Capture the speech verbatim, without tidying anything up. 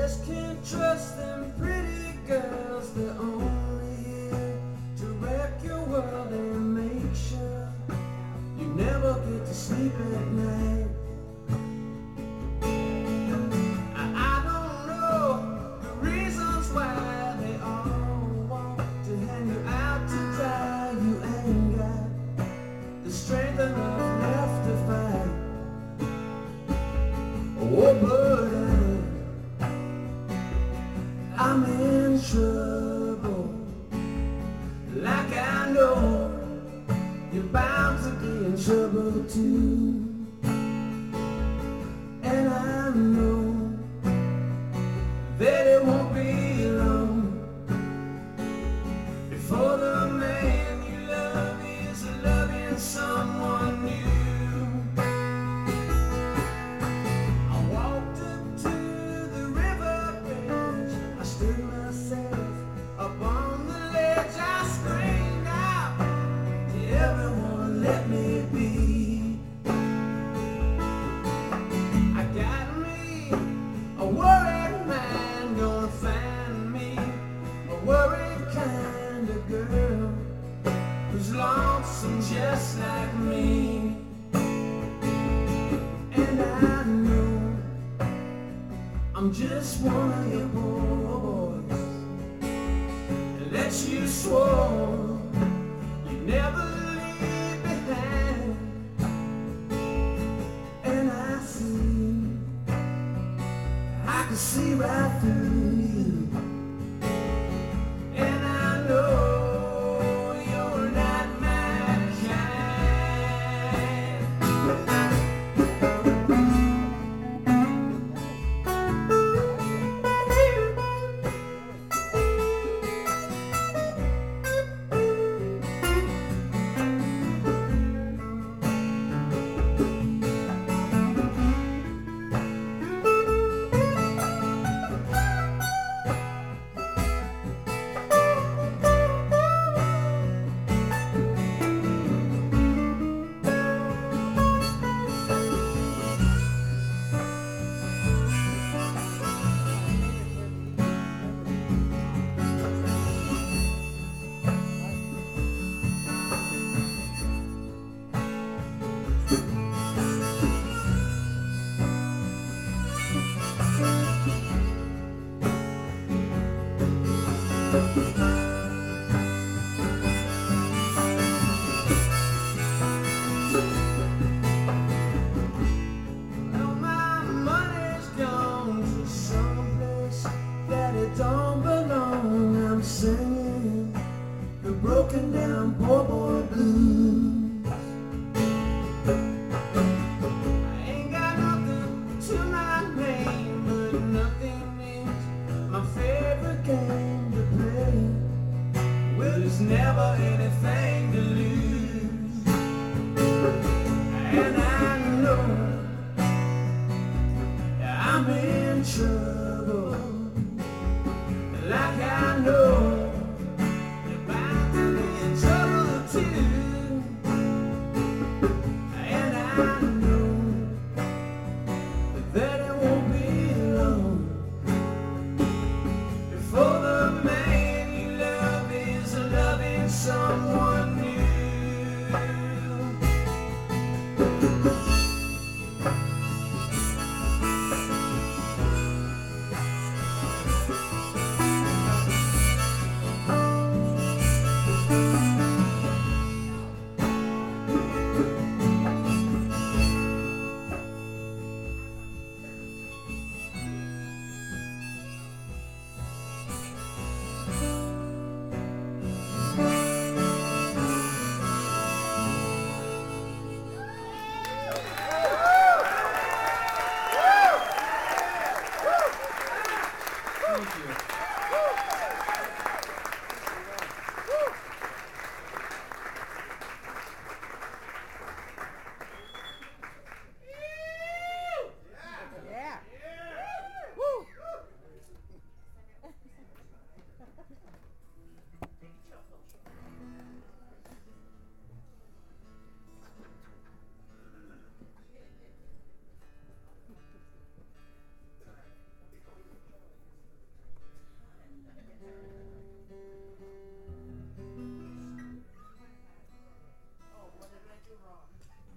just can't trust them pretty girls. They're only here to wreck your world and make sure you never get to sleep at night. I, I don't know the reasons why they all want to hang you out to dry. You ain't got the strength enough left to fight. Oh, but I'm in trouble, like I know you're bound to be in trouble too. And I know that it won't be long before the man you love is loving someone new. Let me be. I got me a worried man, gonna find me a worried kind of girl who's lonesome just like me. And I know I'm just one of your boys that you swore you never see right through you, and I know you're not my kind. Well, my money's gone to someplace that it don't belong. I'm singing the broken down poor boy blues. I ain't got nothing to my name, but nothing is my favorite game to play. Well, there's never anything to lose, and I know I'm in trouble, like I know you're bound to be in trouble too. And I know that it won't be